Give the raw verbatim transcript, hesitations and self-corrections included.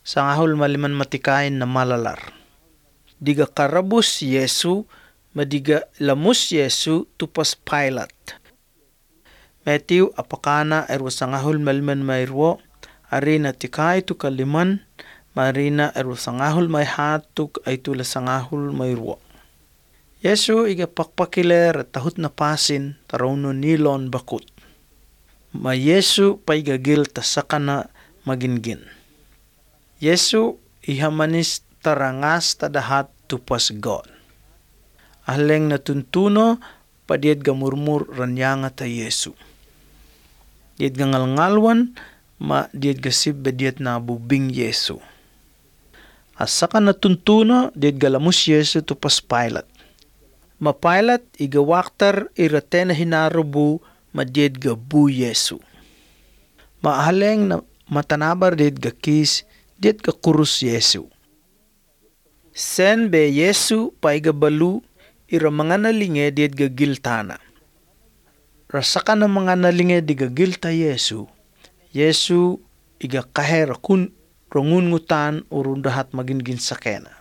sangahol maliman matikain na malalar. Diga karabus Yesu, madiga lamus Yesu tupas Pilate. Matthew apakana erwa sangahol maliman mairwo, arina tikai tu kaliman, marina erwa sangahol may hatuk ay tula sangahol mairwo. Yesu iga pakpakiler at tahut na pasin taruno nilon bakut. Ma Yesu paigagil tasakana magingin. Yesu ihamanis tarangas tadahat tupas God. Ahleng natuntuno padiet gamurmur ranyanga ta Yesu. Diet gangalngalwan ma diet gasib bediet na bubing Yesu. Asaka natuntuno diet galamus Yesu tupas Pilate. Ma Pilate igawaktar irate na hinarubu ma diet gabu Yesu. Ma ahleng na matanabar diet gakis diet gakurus Yesu. Sen be Yesu paigabalu ira mga nalinge diet gagiltana. Rasaka na mga nalinge di gagilta Yesu, Yesu iga kaher kun rungun ngutan urundahat magingin sakena.